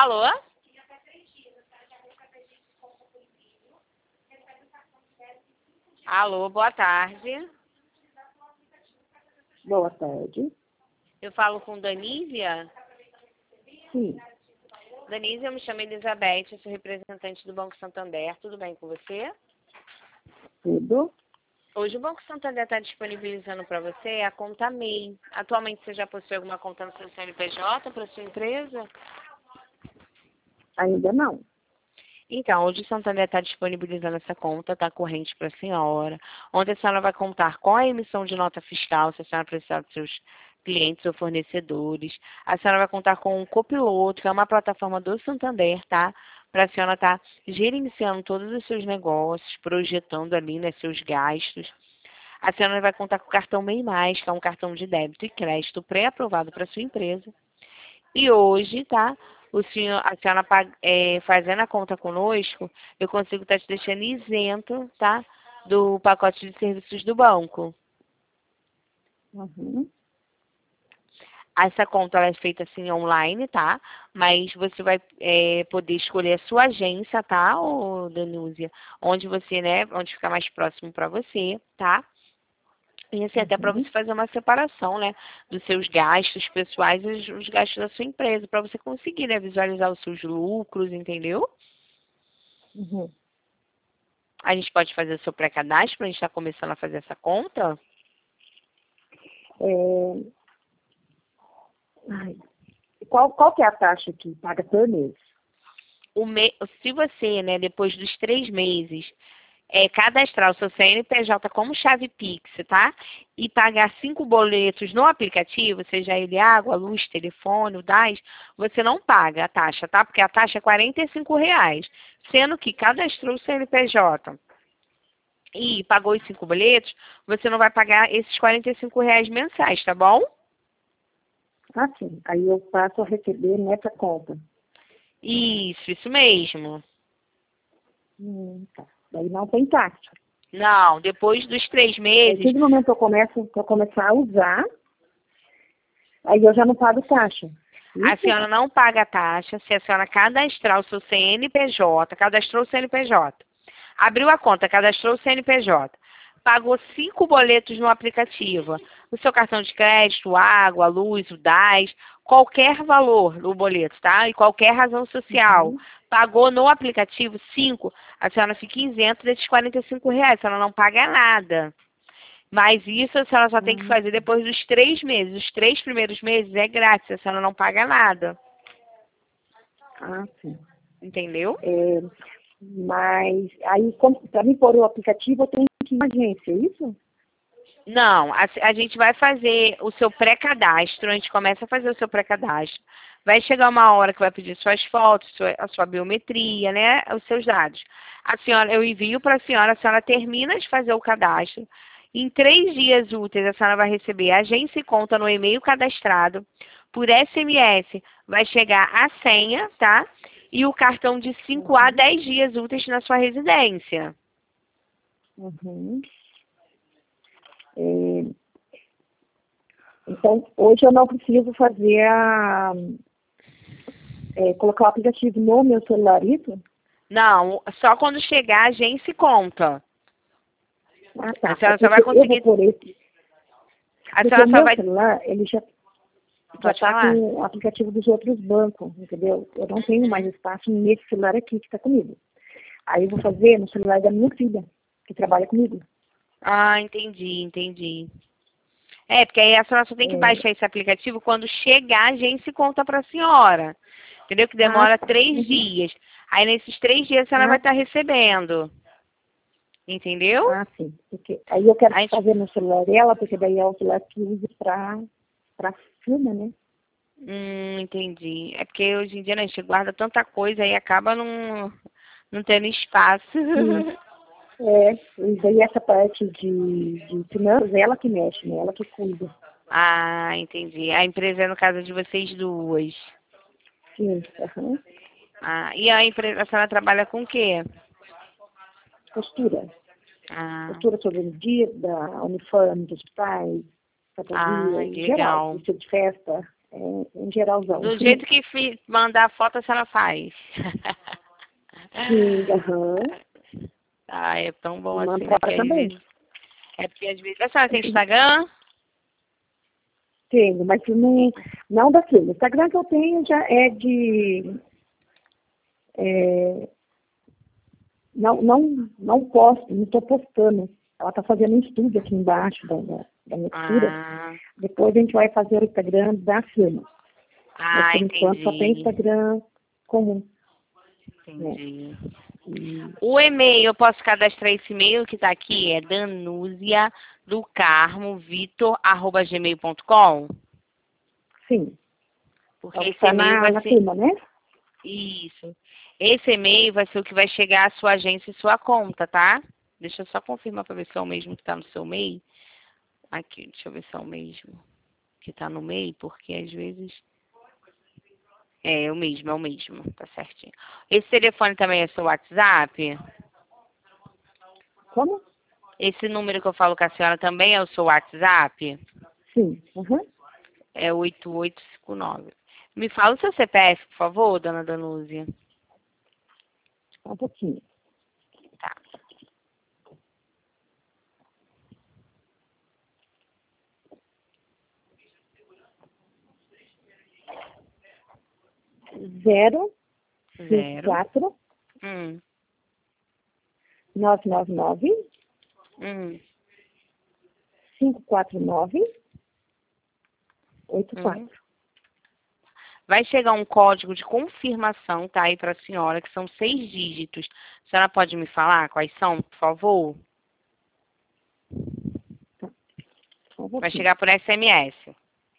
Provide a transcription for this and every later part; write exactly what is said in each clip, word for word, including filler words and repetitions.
Alô? Alô, boa tarde. Boa tarde. Eu falo com Danísia? Sim, Danísia, eu me chamo Elizabeth, eu sou representante do Banco Santander. Tudo bem com você? tudo. Hoje o Banco Santander está disponibilizando para você a conta M E I. Atualmente você já possui alguma conta no seu C N P J para sua empresa? Ainda não. Então, hoje o Santander está disponibilizando essa conta, tá corrente para a senhora, onde a senhora vai contar com a emissão de nota fiscal, se a senhora precisar dos seus clientes ou fornecedores. A senhora vai contar com o Copiloto, que é uma plataforma do Santander, tá? Para a senhora estar gerenciando todos os seus negócios, projetando ali, né, seus gastos. A senhora vai contar com o cartão M E I Mais, que é um cartão de débito e crédito pré-aprovado para sua empresa. E hoje, tá? O senhor, a senhora pag- é, fazendo a conta conosco, eu consigo estar te deixando isento, tá? Do pacote de serviços do banco. Uhum. Essa conta ela é feita assim online, tá? Mas você vai é, poder escolher a sua agência, tá, ô Danúzia? Onde você, né? Onde fica mais próximo para você, tá? E assim, até para Uhum. você fazer uma separação, né, dos seus gastos pessoais e os, os gastos da sua empresa, para você conseguir, né, visualizar os seus lucros, entendeu? Uhum. A gente pode fazer o seu pré-cadastro, a gente está começando a fazer essa conta. É... Ai, Qual, qual que é a taxa que paga por mês? O me... Se você, né, depois dos três meses, é, cadastrar o seu C N P J como chave Pix, tá? E pagar cinco boletos no aplicativo, seja ele água, luz, telefone, o D A S, você não paga a taxa, tá? Porque a taxa é quarenta e cinco reais, sendo que cadastrou o C N P J e pagou os cinco boletos, você não vai pagar esses quarenta e cinco reais mensais, tá bom? Ah, sim. Aí eu passo a receber nessa conta. Isso, isso mesmo. Hum, tá. Daí não tem taxa. Não, depois dos três A meses, partir do momento que eu começo que eu começar a usar, aí eu já não pago taxa. a Isso? senhora não paga a taxa se a senhora cadastrar o seu C N P J, cadastrou o C N P J, abriu a conta, cadastrou o C N P J, pagou cinco boletos no aplicativo, o seu cartão de crédito, água, luz, o D A S, qualquer valor no boleto, tá? E qualquer razão social. Uhum. Pagou no aplicativo cinco, a senhora fica isenta desses quarenta e cinco reais, a senhora não paga nada. Mas isso a senhora só tem que Ah, fazer depois dos três meses. Os três primeiros meses é grátis, a senhora não paga nada. ah, sim. Entendeu? É, mas aí, para mim pôr o aplicativo, eu tenho que ir na agência, é isso? Não, a, a gente vai fazer o seu pré-cadastro, a gente começa a fazer o seu pré-cadastro. Vai chegar uma hora que vai pedir suas fotos, sua, a sua biometria, né? Os seus dados. A senhora, eu envio para a senhora, a senhora termina de fazer o cadastro. Em três dias úteis, a senhora vai receber a agência e conta no e-mail cadastrado. Por S M S, vai chegar a senha, tá? E o cartão de cinco a Uhum. dez dias úteis na sua residência. Uhum. É, então, hoje eu não preciso fazer a, é, colocar o aplicativo no meu celular, isso? Não, só quando chegar a agência e conta. Ah, A tá. É senhora só vai porque eu vou conseguir. por esse. A Porque o senhora só meu vai. celular, ele já já Pode está falar? com o aplicativo dos outros bancos, entendeu? Eu não tenho mais Uhum. espaço nesse celular aqui que está comigo. Aí eu vou fazer no celular da minha filha, que trabalha comigo. Ah, entendi, entendi. É, porque aí a senhora só tem que É, baixar esse aplicativo quando chegar a agência e conta para a senhora. Entendeu? Que ah, demora tá. três Uhum. dias. Aí nesses três dias a senhora vai Ah, estar recebendo. Entendeu? ah, sim. Porque aí eu quero A gente... fazer no celular dela, porque daí é o celular que usa para para filme, né? Hum, entendi. É porque hoje em dia né, a gente guarda tanta coisa e acaba não, não tendo espaço. Sim. É, e daí essa parte de, de finanças, ela que mexe, né? Ela que cuida. Ah, entendi. A empresa é no caso de vocês duas. Sim, aham. Ah, e a empresa, a senhora trabalha com o quê? Costura. Ah, Costura todo dia, da uniforme dos pais, ah, fantasia, em que geral, legal. vestido de festa. em, em geralzão. Do jeito que fi, mandar foto, a senhora faz. Sim, aham. Ah, é tão bom Manda assim, né? Porque fora às também. vezes... É porque às vezes... A senhora tem Instagram? Tenho, mas não, não daqui. O Instagram que eu tenho já é de... É, não, não, não posto, não estou postando. Ela está fazendo um estudo aqui embaixo da, da, da minha costura. Ah, Depois a gente vai fazer o Instagram da firma. Mas ah por enquanto só tem entendi. Instagram comum. Né? Entendi. E, O e-mail, eu posso cadastrar esse e-mail que está aqui, é danúzia do carmo vitor arroba gmail ponto com. sim, Porque é o que esse está e-mail na, vai na ser... firma, né? Isso. Esse e-mail vai ser o que vai chegar à sua agência e sua conta, tá? Deixa eu só confirmar para ver se é o mesmo que está no seu e-mail. Aqui, deixa eu ver se é o mesmo que está no e-mail, porque às vezes... É, é o mesmo, é o mesmo, tá certinho. Esse telefone também é seu WhatsApp? Como? Esse número que eu falo com a senhora também é o seu WhatsApp? Sim, uhum. É oito oito cinco nove. Me fala o seu C P F, por favor, dona Danúzia. Só um pouquinho. Tá. Zero, cinco, Zero. quatro, Hum. nove, nove, nove, Hum. cinco, quatro, nove, oito, Hum. quatro. Vai chegar um código de confirmação, tá? Aí para a senhora, que são seis dígitos. A senhora pode me falar quais são, por favor? Só um Vai pouquinho. chegar por S M S.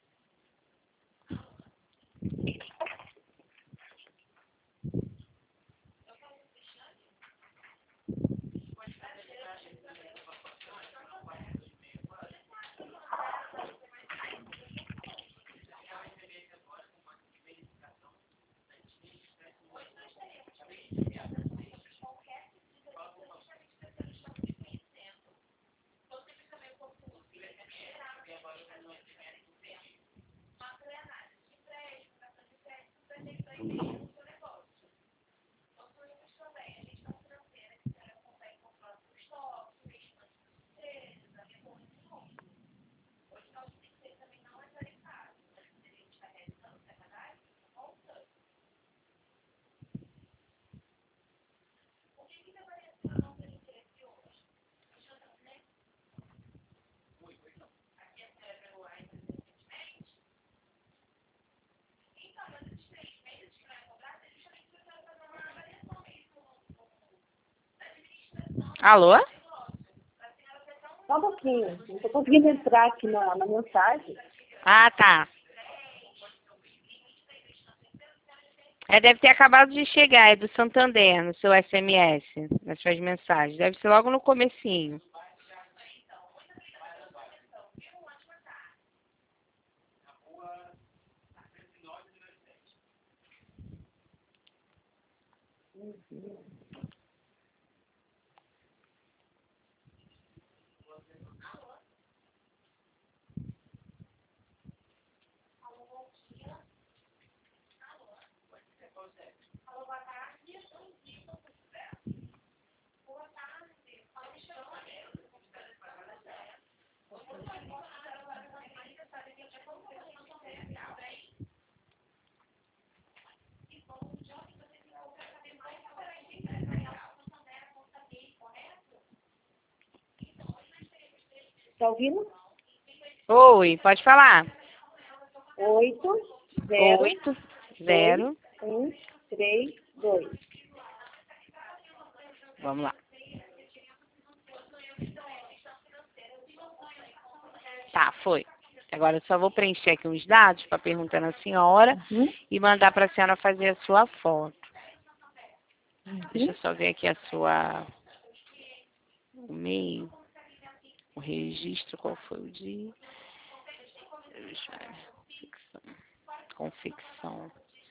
Alô? Só um pouquinho. Não estou conseguindo entrar aqui na, na mensagem. Ah, tá. É, deve ter acabado de chegar, é do Santander, no seu S M S, nas suas mensagens. Deve ser logo no comecinho. Está ouvindo? Oi, pode falar. Oito, zero, Oito, dois, zero. um, três, dois. Vamos lá. Tá, foi. Agora eu só vou preencher aqui uns dados para perguntar na senhora Uhum. e mandar para a senhora fazer a sua foto. Deixa eu Uhum. só ver aqui a sua... O e-mail. O registro, qual foi o dia? Deixa eu ver. Confecção.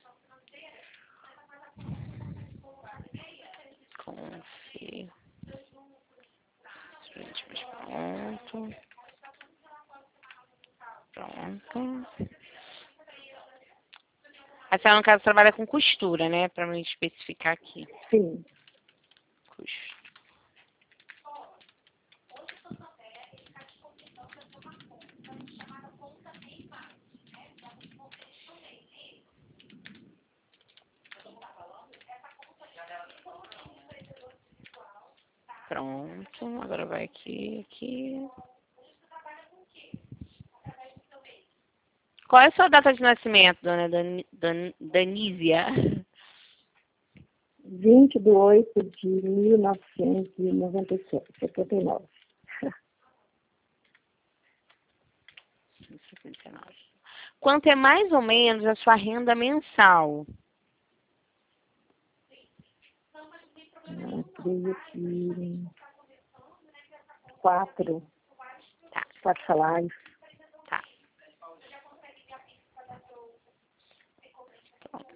Confecção. Pronto. Pronto. A senhora, no caso, trabalha com costura, né? Para me especificar aqui. Sim. Costura. Pronto, agora vai aqui, aqui. Qual é a sua data de nascimento, dona Dan, Dan, Danísia? vinte de oito de mil novecentos e noventa e sete, setenta e nove. setenta e nove. Quanto é mais ou menos a sua renda mensal? Eu creio que quatro, Tá, quatro salários. tá. Pronto.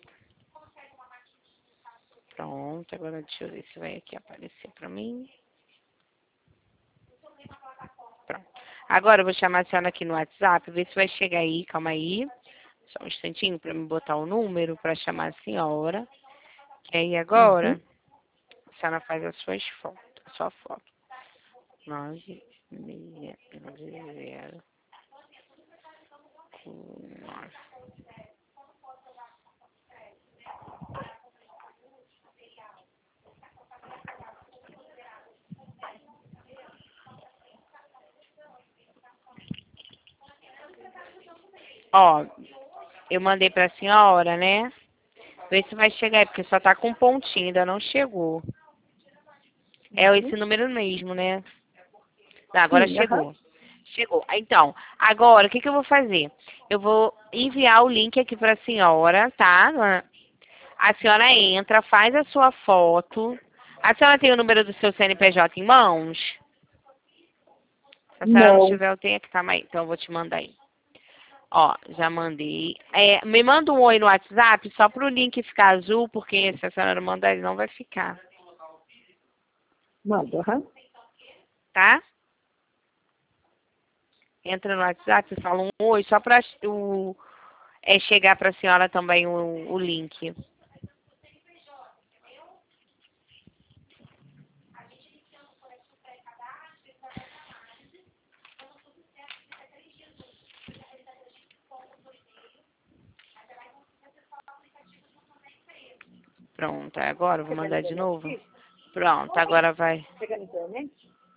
Pronto, agora deixa eu ver se vai aqui aparecer pra mim. Pronto. Agora eu vou chamar a senhora aqui no WhatsApp, ver se vai chegar aí, calma aí. Só um instantinho pra me botar o número pra chamar a senhora. E aí agora, Uhum. a senhora faz as suas fotos, a sua foto. Nove, seis, zero, nove. Ó, eu mandei pra senhora, né? Vê se vai chegar aí, porque só tá com um pontinho, ainda não chegou. É esse Uhum. número mesmo, né? Tá, agora Sim, aham. chegou. Chegou. Então, agora, o que que eu vou fazer? Eu vou enviar o link aqui pra senhora, tá? A senhora entra, faz a sua foto. A senhora tem o número do seu C N P J em mãos? Se a senhora não Não. tiver, eu tenho aqui, calma aí. Então, eu vou te mandar aí. Ó, já mandei. É, me manda um oi no WhatsApp, só pro link ficar azul, porque se a senhora não mandar, ele não vai ficar. Manda, aham. Tá? Entra no WhatsApp e fala um oi, só pra o, é, chegar pra senhora também o, o link. Pronto, agora eu vou Chega na mandar de internet novo. aqui? Pronto, agora vai. Chega na internet?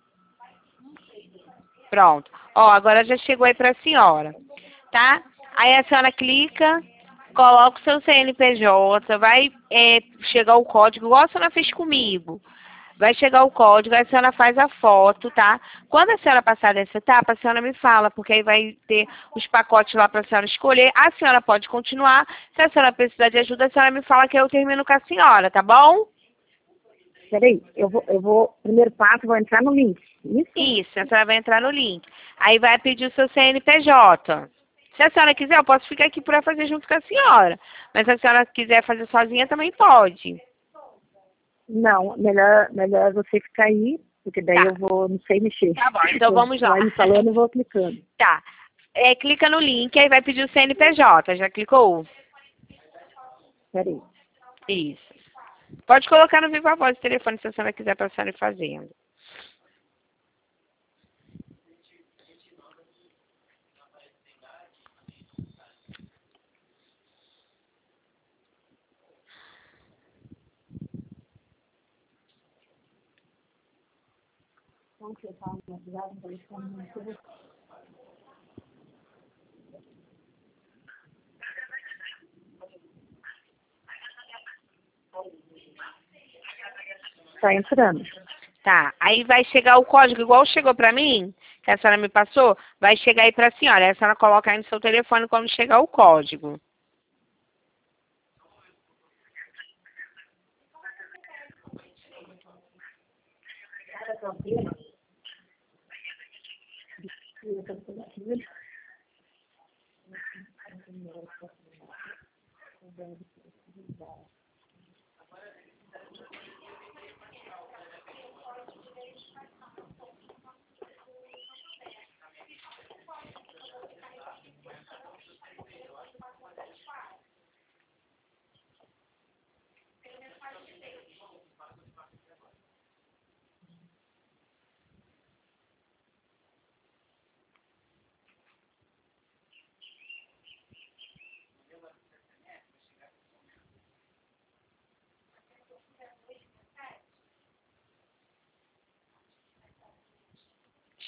Pronto. Ó, agora já chegou aí pra senhora, tá? Aí a senhora clica, coloca o seu C N P J, vai é, chegar o código, igual a senhora fez comigo. Vai chegar o código, aí a senhora faz a foto, tá? Quando a senhora passar dessa etapa, a senhora me fala, porque aí vai ter os pacotes lá para a senhora escolher. A senhora pode continuar. Se a senhora precisar de ajuda, a senhora me fala que eu termino com a senhora, tá bom? Peraí, eu vou, eu vou, primeiro passo, vou entrar no link. Isso? Isso, a senhora vai entrar no link. Aí vai pedir o seu C N P J. Se a senhora quiser, eu posso ficar aqui para fazer junto com a senhora. Mas se a senhora quiser fazer sozinha, também pode. Não, melhor, melhor você ficar aí, porque daí Tá, eu vou, não sei mexer. tá bom. Então Eu vamos vou lá. aí falando e vou clicando. Tá. É, clica no link, aí vai pedir o C N P J. Já clicou? Peraí. Isso. Pode colocar no Viva Voz o telefone se a senhora quiser para a senhora ir fazendo. Tá entrando. Tá, aí vai chegar o código, igual chegou pra mim, que a senhora me passou, vai chegar aí pra senhora. Aí a senhora coloca aí no seu telefone quando chegar o código.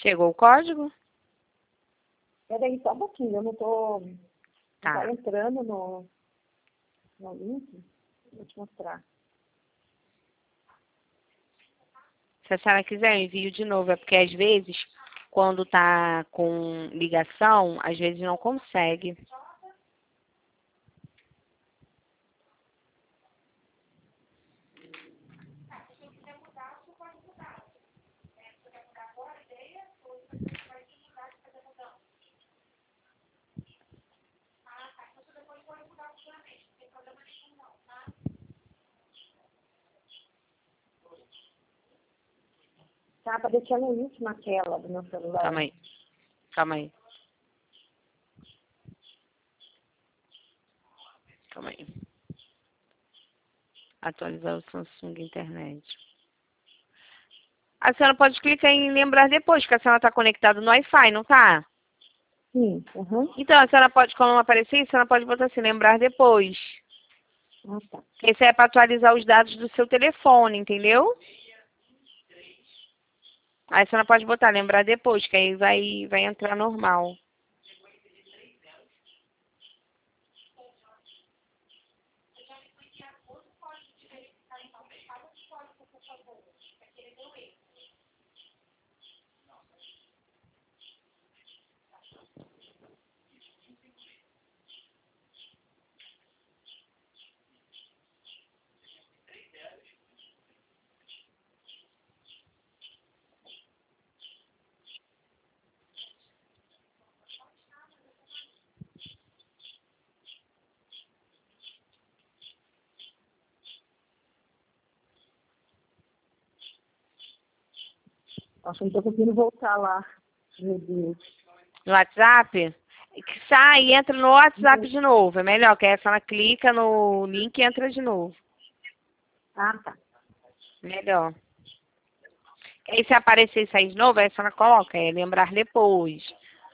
Chegou o código? Peraí, só um pouquinho, eu não tô... Tá. Tá entrando no, no link. Vou te mostrar. Se a senhora quiser, eu envio de novo. É porque às vezes, quando tá com ligação, às vezes não consegue. Tá aparecendo um link na tela do meu celular. Calma aí. Calma aí. Calma aí. Atualizar o Samsung Internet. A senhora pode clicar em lembrar depois, que a senhora está conectada no Wi-Fi, não tá? Sim, aham. Então, a senhora pode, como não aparecer, a senhora pode botar assim, lembrar depois. Ah, tá. Esse é para atualizar os dados do seu telefone, entendeu? Aí a senhora pode botar lembrar depois, que aí vai, vai entrar normal. Acho que não tô conseguindo voltar lá. Meu Deus. No WhatsApp, que sai e entra no WhatsApp de novo. É melhor, que aí a senhora clica no link e entra de novo. Ah, tá. Melhor. Aí se aparecer e sair de novo, aí a senhora coloca, é lembrar depois.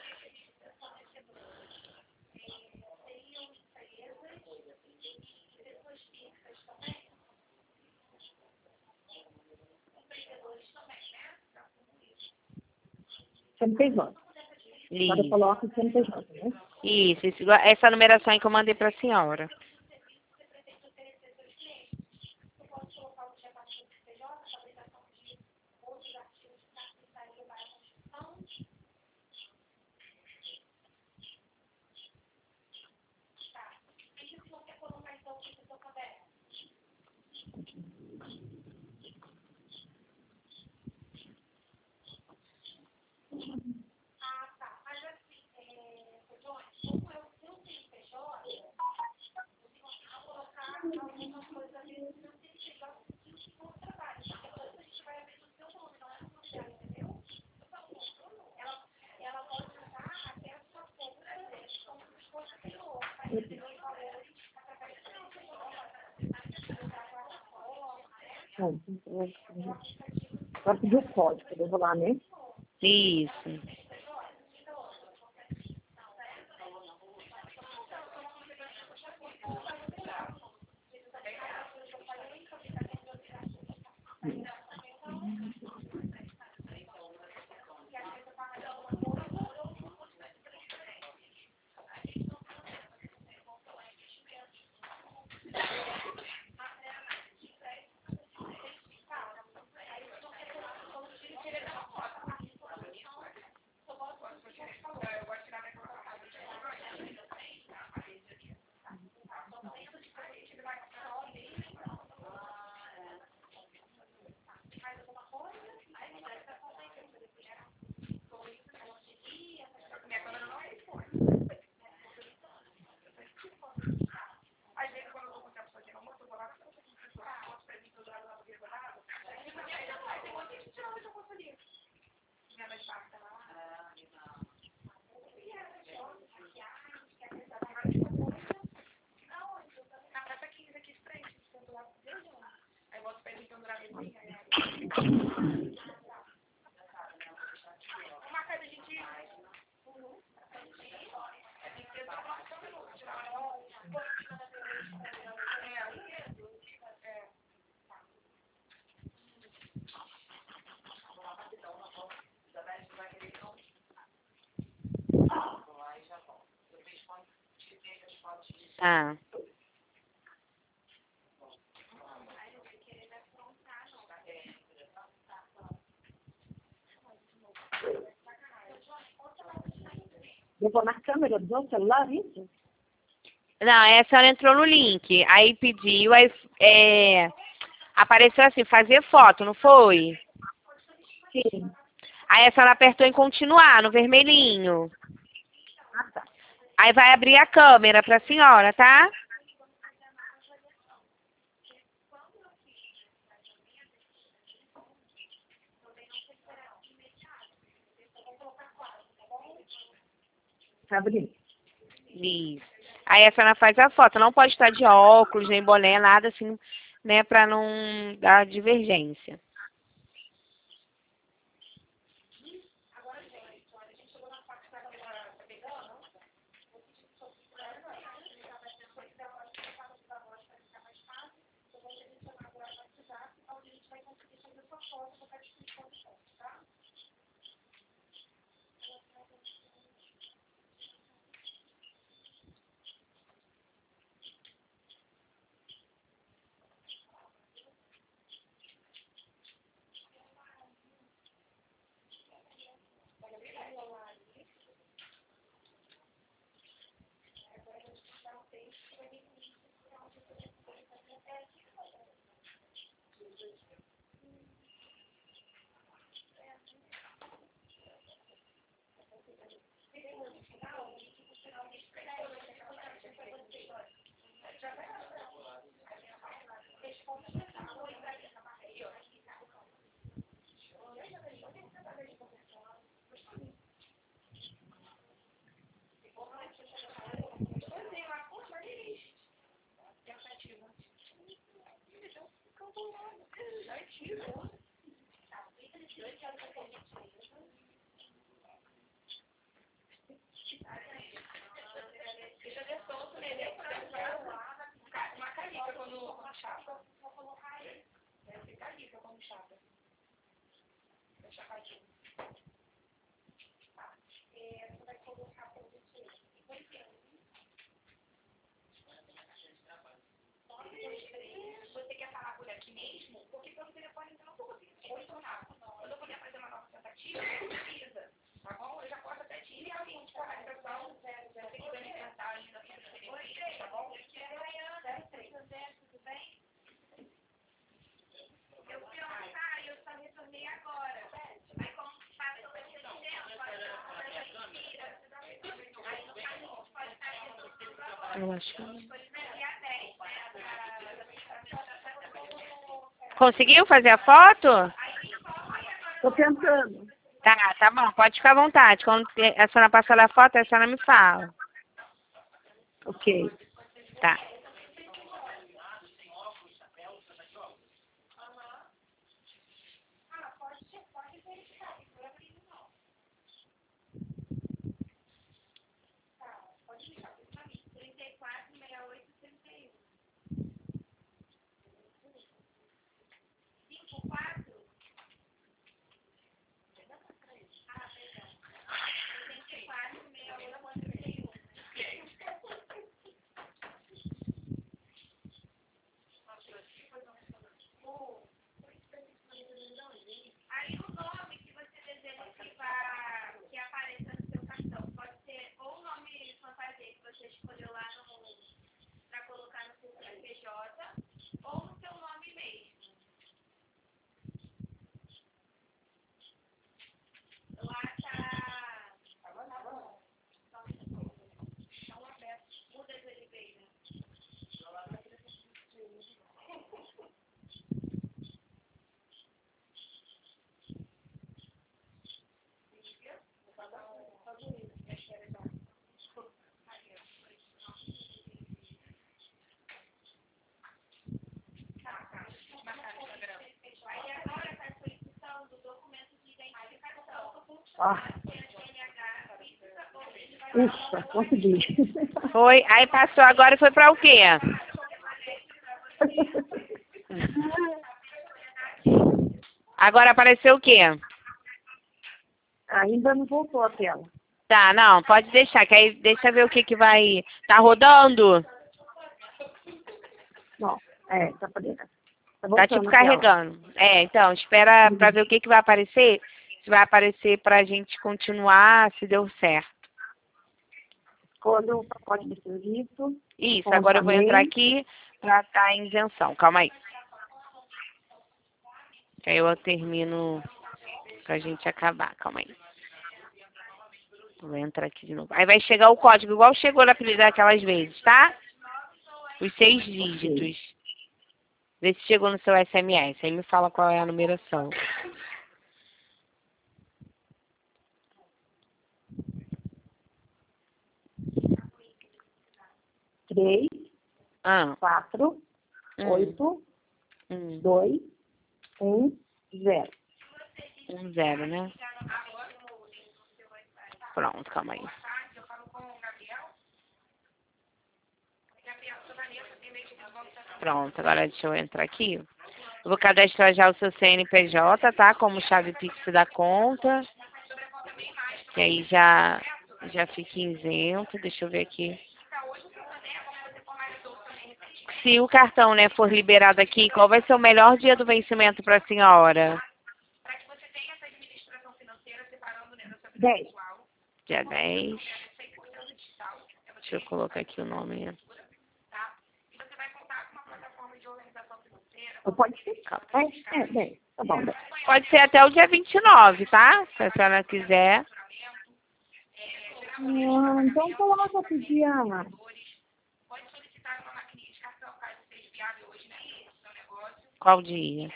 C N P J. Agora eu Isso. coloco o C N P J, né? Isso, isso, igual- essa numeração aí que eu mandei para a senhora. Bom, eu- Agora pediu o código, eu vou lá, né? Isso. Ah. Eu vou na câmera do meu celular, isso? Não, aí a senhora entrou no link, aí pediu, aí é, apareceu assim, fazer foto, não foi? Sim. Aí a senhora apertou em continuar, no vermelhinho. Ah, tá. Aí vai abrir a câmera pra senhora, tá? Tá abrindo. Isso. Aí a senhora faz a foto, não pode estar de óculos, nem boné, nada assim, né, pra não dar divergência. Eu acho que... Conseguiu fazer a foto? Tô tentando. Tá, tá bom, pode ficar à vontade. Quando a senhora passar a foto, a senhora me fala. Ok. Tá. Ah. Ufa, consegui. Foi, aí passou agora e foi pra o quê? Agora apareceu o quê? Ainda não voltou a tela. Tá, não, pode deixar, que aí deixa eu ver o que que vai... Tá rodando? Não, é, tá podendo. Tá, Tá voltando tipo a tela. carregando. É, então, espera pra ver o que que vai aparecer. Se vai aparecer pra gente continuar, se deu certo. Escolha o pacote de serviço. Isso, Conta agora eu vou entrar MEI. aqui pra estar em isenção. Calma aí. Que aí eu termino pra gente acabar. Calma aí. Vou entrar aqui de novo. Aí vai chegar o código, igual chegou na apelido daquelas vezes, tá? Os seis dígitos. Vê se chegou no seu S M S. Aí me fala qual é a numeração. Três, Ah. quatro, Hum. oito, Hum. dois, um, zero. Um zero, né? Pronto, calma aí. Pronto, agora deixa eu entrar aqui. Eu vou cadastrar já o seu C N P J, tá? Como chave Pix da conta. Que aí já, já fica isento. Deixa eu ver aqui. Se o cartão, né, for liberado aqui, qual vai ser o melhor dia do vencimento para a senhora? dez. Dia dez. Deixa eu colocar aqui o nome. Pode ser? É, é, dez. Tá bom, dez. Pode ser até o dia vinte e nove, tá? Se a senhora quiser. Ah, então coloca pro dia. Qual dia?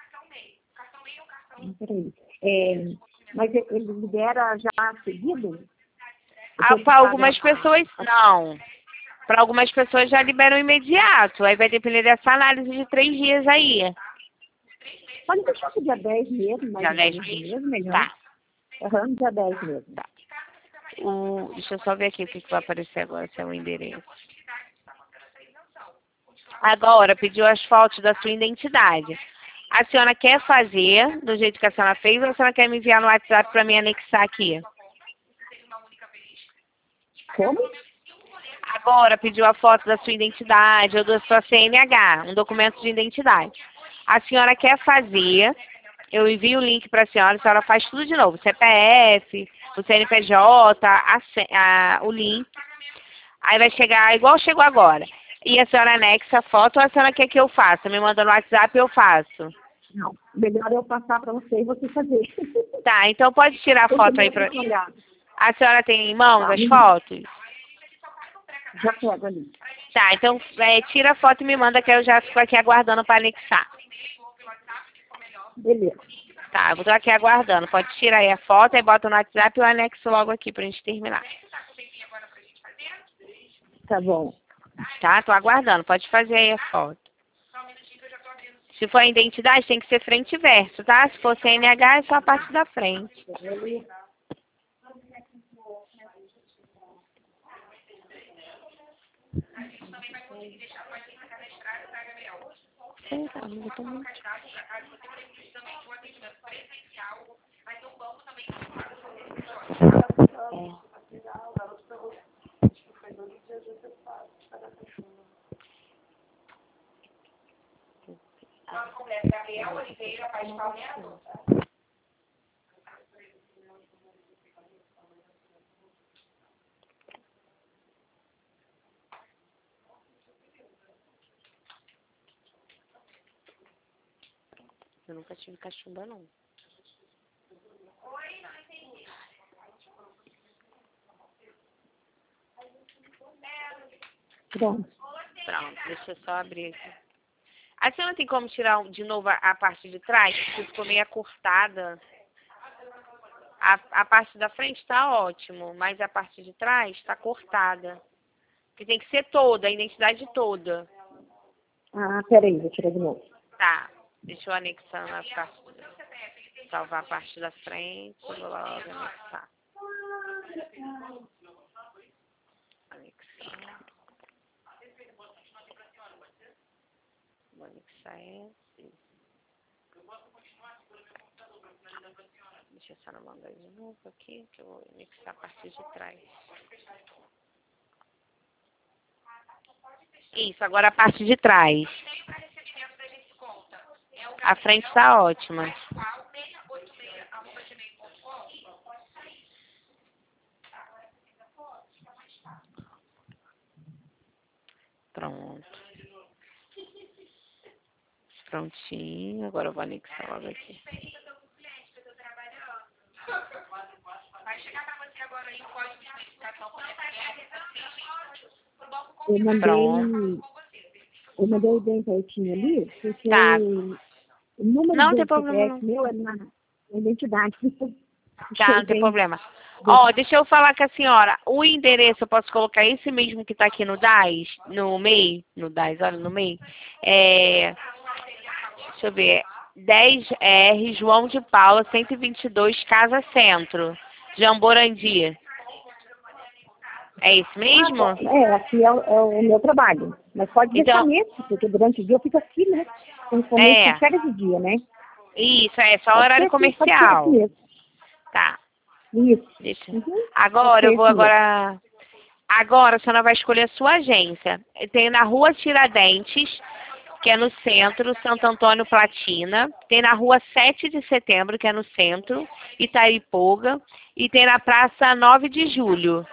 Peraí. É, mas ele ele libera já seguido? Ah, para algumas pessoas, não. Para algumas pessoas já liberam imediato. Aí vai depender dessa análise de três dias aí. Pode deixar pro dia dez mesmo, mais Dia dez mesmo, melhor. Tá. Aham, dia dez mesmo. Tá. O, deixa eu só ver aqui o que, que vai aparecer agora, se é o endereço. Agora, pediu as fotos da sua identidade. A senhora quer fazer do jeito que a senhora fez ou a senhora quer me enviar no WhatsApp para me anexar aqui? Como? Agora, pediu a foto da sua identidade ou da sua C N H, um documento de identidade. A senhora quer fazer, eu envio o link para a senhora, a senhora faz tudo de novo. C P F, o C N P J, a, a, o link. Aí vai chegar igual chegou agora. E a senhora anexa a foto ou a senhora quer que eu faça? Me manda no WhatsApp e eu faço. Não, melhor eu passar para você e você fazer. Tá, então pode tirar a foto aí pra... A senhora tem em mãos Tá, as fotos? já pego ali. Tá, então é, tira a foto e me manda que eu já fico aqui aguardando para anexar. Beleza. Tá, eu vou estar aqui aguardando. Pode tirar aí a foto, aí bota no WhatsApp e eu anexo logo aqui pra gente terminar. Tá bom. Tá? Tô aguardando. Pode fazer aí a foto. Se for a identidade, tem que ser frente e verso, tá? Se for C N H, é só a parte da frente. Sei lá, não botou muito. É. Gabriel Oliveira Pascal Mendonça. Eu nunca tive cachumba, não. Pronto. Pronto, deixa eu só abrir aqui. A senhora tem como tirar um- de novo a, a parte de trás? Porque ficou meio acurtada. A, a parte da frente está ótimo, mas a parte de trás está cortada. Porque tem que ser toda, a identidade toda. Ah, peraí, vou tirar de novo. Tá, deixa eu anexar na parte. Salvar a parte da frente, eu vou logo anexar. Anexar. Vou anexar esse. Deixa eu só não mandar de novo aqui, que eu vou anexar a parte de trás. Isso, agora a parte de trás. A frente tá ótima. Pronto. Prontinho. Agora eu vou anexar logo aqui. Eu mandei, Pronto. eu mandei bem certinho ali, porque Tá. o número Não do tem problema, C P F não. meu é na, na identidade. Tá, não tem problema. Ó, deixa eu falar com a senhora. O endereço, eu posso colocar esse mesmo que tá aqui no D A S? No M E I? No D A S, olha, no M E I. É... Deixa eu ver. dez R, João de Paula, cento e vinte e dois, Casa Centro, Jamborandi. É isso mesmo? Ah, é, aqui é, o- é o meu trabalho. Mas pode Então- deixar nesse, porque durante o dia eu fico aqui, né? Principalmente É. em férias de dia, né? Isso, é só Pode horário ser aqui, pode ser comercial. aqui mesmo. Tá, Isso. deixa. Uhum. Agora, eu Pode vou ser aqui mesmo. agora... Agora, a senhora vai escolher a sua agência. Tem na Rua Tiradentes, que é no centro, Santo Antônio Platina. Tem na Rua sete de setembro, que é no centro, Itaipuga. E tem na Praça nove de julho.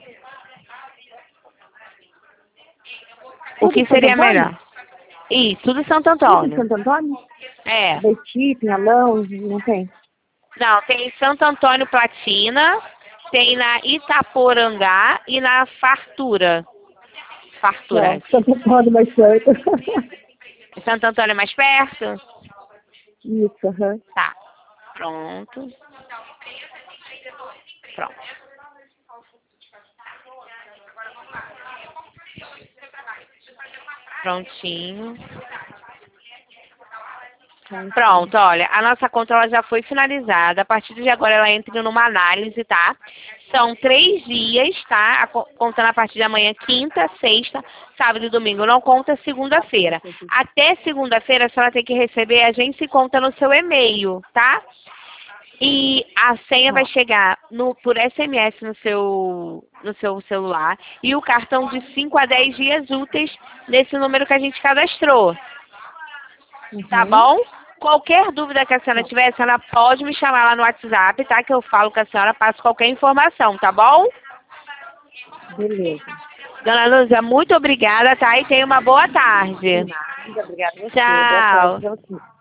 O Tudo que em Santo seria Antônio? melhor? Isso, tudo Santo Tudo em Antônio. Santo Antônio? É. Beiti, Pinhalão, não tem? Não, tem Santo Antônio Platina, tem na Itaporangá e na Fartura. Fartura. Não, Santo Antônio mais perto. Santo Antônio é mais perto? Isso, aham. Tá. Pronto. Pronto. Prontinho. Pronto, olha, a nossa conta ela já foi finalizada. A partir de agora ela entra numa análise, tá? São três dias, tá? A co- Contando a partir de amanhã, quinta, sexta, sábado e domingo. Não conta segunda-feira. Até segunda-feira a senhora tem que receber, a gente se conta no seu e-mail, tá? E a senha vai chegar no, por S M S no seu, no seu celular. E o cartão de cinco a dez dias úteis nesse número que a gente cadastrou. Tá Uhum. bom? Qualquer dúvida que a senhora tiver, a senhora pode me chamar lá no WhatsApp, tá? Que eu falo com a senhora, passo qualquer informação, tá bom? Beleza. Dona Lúcia, muito obrigada, tá? E tenha uma boa tarde. Nada, obrigada a você. Boa Tchau. tarde pra você.